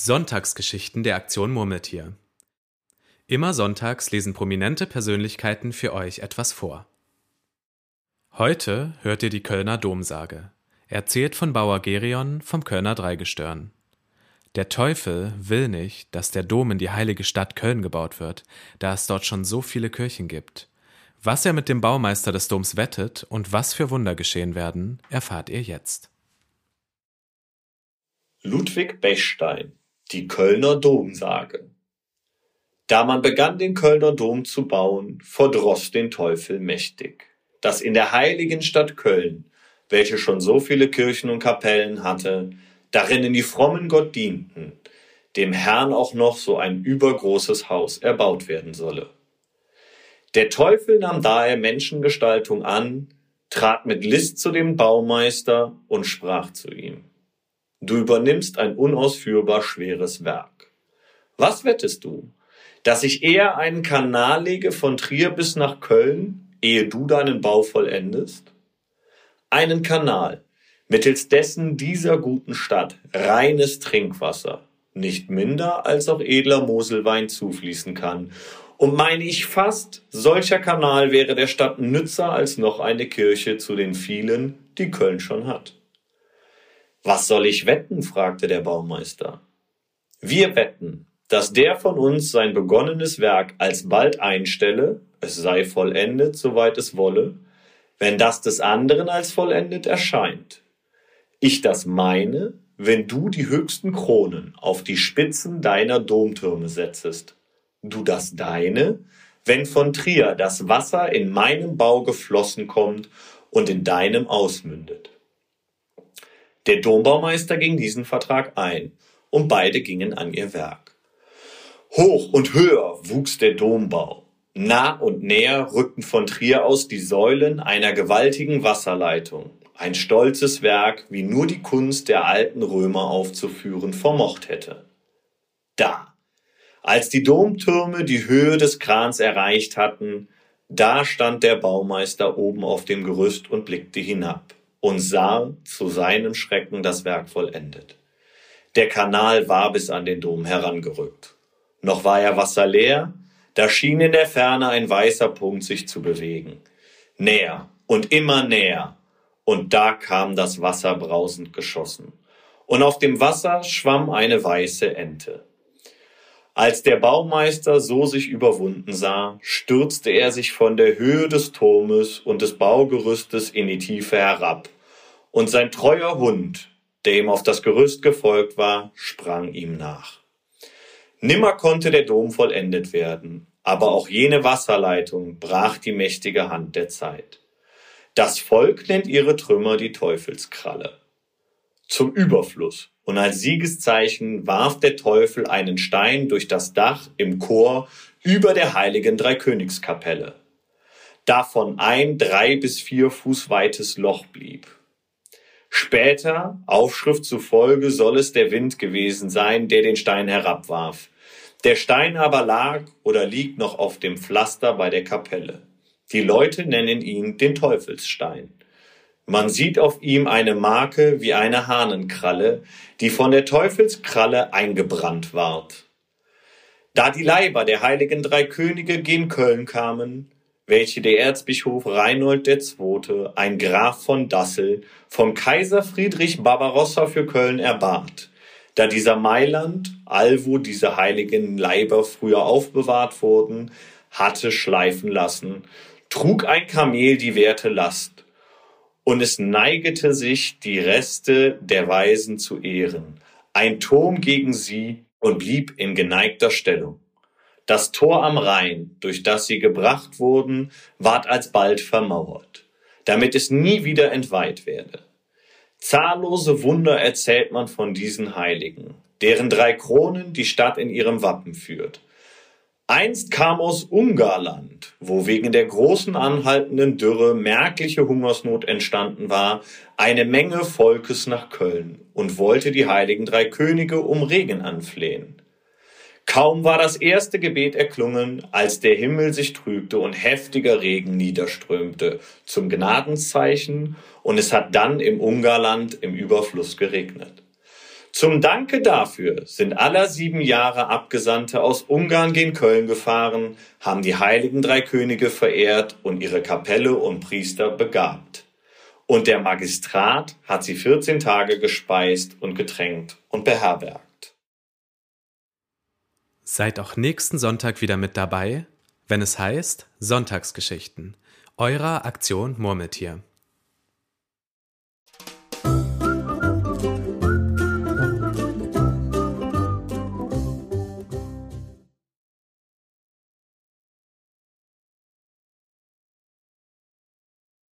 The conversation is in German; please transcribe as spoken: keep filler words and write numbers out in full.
Sonntagsgeschichten der Aktion Murmeltier. Immer sonntags lesen prominente Persönlichkeiten für euch etwas vor. Heute hört ihr die Kölner Domsage, erzählt von Bauer Gerion vom Kölner Dreigestirn. Der Teufel will nicht, dass der Dom in die heilige Stadt Köln gebaut wird, da es dort schon so viele Kirchen gibt. Was er mit dem Baumeister des Doms wettet und was für Wunder geschehen werden, erfahrt ihr jetzt. Ludwig Bechstein, die Kölner Domsage. Da man begann, den Kölner Dom zu bauen, verdross den Teufel mächtig, dass in der heiligen Stadt Köln, welche schon so viele Kirchen und Kapellen hatte, darinnen die frommen Gott dienten, dem Herrn auch noch so ein übergroßes Haus erbaut werden solle. Der Teufel nahm daher Menschengestaltung an, trat mit List zu dem Baumeister und sprach zu ihm: Du übernimmst ein unausführbar schweres Werk. Was wettest du? Dass ich eher einen Kanal lege von Trier bis nach Köln, ehe du deinen Bau vollendest? Einen Kanal, mittels dessen dieser guten Stadt reines Trinkwasser, nicht minder als auch edler Moselwein zufließen kann. Und meine ich fast, solcher Kanal wäre der Stadt nützer als noch eine Kirche zu den vielen, die Köln schon hat. Was soll ich wetten? Fragte der Baumeister. Wir wetten, dass der von uns sein begonnenes Werk alsbald einstelle, es sei vollendet, soweit es wolle, wenn das des anderen als vollendet erscheint. Ich das meine, wenn du die höchsten Kronen auf die Spitzen deiner Domtürme setzest. Du das deine, wenn von Trier das Wasser in meinem Bau geflossen kommt und in deinem ausmündet. Der Dombaumeister ging diesen Vertrag ein, und beide gingen an ihr Werk. Hoch und höher wuchs der Dombau. Nah und näher rückten von Trier aus die Säulen einer gewaltigen Wasserleitung, ein stolzes Werk, wie nur die Kunst der alten Römer aufzuführen vermocht hätte. Da, als die Domtürme die Höhe des Krans erreicht hatten, da stand der Baumeister oben auf dem Gerüst und blickte hinab und sah zu seinem Schrecken das Werk vollendet. Der Kanal war bis an den Dom herangerückt. Noch war er wasserleer, da schien in der Ferne ein weißer Punkt sich zu bewegen. Näher und immer näher, und da kam das Wasser brausend geschossen. Und auf dem Wasser schwamm eine weiße Ente. Als der Baumeister so sich überwunden sah, stürzte er sich von der Höhe des Turmes und des Baugerüstes in die Tiefe herab, und sein treuer Hund, der ihm auf das Gerüst gefolgt war, sprang ihm nach. Nimmer konnte der Dom vollendet werden, aber auch jene Wasserleitung brach die mächtige Hand der Zeit. Das Volk nennt ihre Trümmer die Teufelskralle. Zum Überfluss und als Siegeszeichen warf der Teufel einen Stein durch das Dach im Chor über der heiligen Dreikönigskapelle, davon ein drei bis vier Fuß weites Loch blieb. Später, Aufschrift zufolge, soll es der Wind gewesen sein, der den Stein herabwarf. Der Stein aber lag oder liegt noch auf dem Pflaster bei der Kapelle. Die Leute nennen ihn den Teufelsstein. Man sieht auf ihm eine Marke wie eine Hahnenkralle, die von der Teufelskralle eingebrannt ward. Da die Leiber der heiligen drei Könige gen Köln kamen, welche der Erzbischof Reinhold der Zweite., ein Graf von Dassel, vom Kaiser Friedrich Barbarossa für Köln erbat, da dieser Mailand, allwo diese heiligen Leiber früher aufbewahrt wurden, hatte schleifen lassen, trug ein Kamel die werte Last, und es neigete sich, die Reste der Weisen zu ehren, ein Turm gegen sie, und blieb in geneigter Stellung. Das Tor am Rhein, durch das sie gebracht wurden, ward alsbald vermauert, damit es nie wieder entweiht werde. Zahllose Wunder erzählt man von diesen Heiligen, deren drei Kronen die Stadt in ihrem Wappen führt. Einst kam aus Ungarland, wo wegen der großen anhaltenden Dürre merkliche Hungersnot entstanden war, eine Menge Volkes nach Köln und wollte die heiligen drei Könige um Regen anflehen. Kaum war das erste Gebet erklungen, als der Himmel sich trübte und heftiger Regen niederströmte, zum Gnadenzeichen, und es hat dann im Ungarland im Überfluss geregnet. Zum Danke dafür sind aller sieben Jahre Abgesandte aus Ungarn gen Köln gefahren, haben die heiligen drei Könige verehrt und ihre Kapelle und Priester begabt. Und der Magistrat hat sie vierzehn Tage gespeist und getränkt und beherbergt. Seid auch nächsten Sonntag wieder mit dabei, wenn es heißt Sonntagsgeschichten, eurer Aktion Murmeltier.